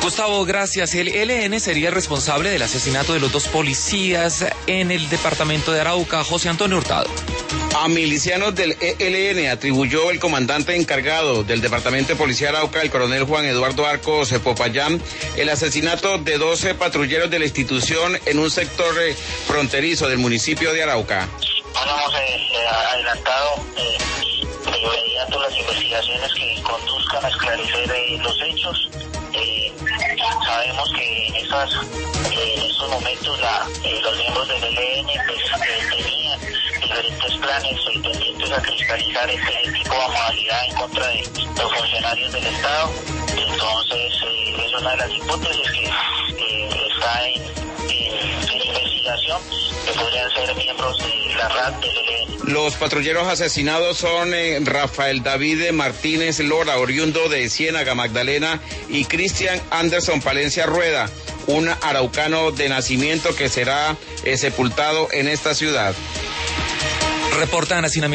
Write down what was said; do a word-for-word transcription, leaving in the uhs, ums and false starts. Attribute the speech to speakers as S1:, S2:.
S1: Gustavo, gracias. El E L N sería el responsable del asesinato de los dos policías en el departamento de Arauca. José Antonio Hurtado.
S2: A milicianos del E L N atribuyó el comandante encargado del Departamento de Policía de Arauca, el coronel Juan Eduardo Arcos Popayán, el asesinato de doce patrulleros de la institución en un sector fronterizo del municipio de Arauca.
S3: Hemos eh, adelantado eh, de inmediato las investigaciones que conduzcan a esclarecer eh, los hechos. Eh, sabemos que en, esas, eh, en estos momentos la, eh, los miembros del E L N pues, eh, tenían diferentes planes eh, pendientes a cristalizar este tipo de modalidad en contra de los funcionarios del Estado. Entonces eh, es una de las hipótesis que eh, está en, en, en investigación, que podrían ser miembros de la R A T del E L N.
S2: Los patrulleros asesinados son eh, Rafael David Martínez Lora, oriundo de Ciénaga, Magdalena, y Cristian Anderson Palencia Rueda, un araucano de nacimiento que será eh, sepultado en esta ciudad.
S1: Reporta Ana Sina.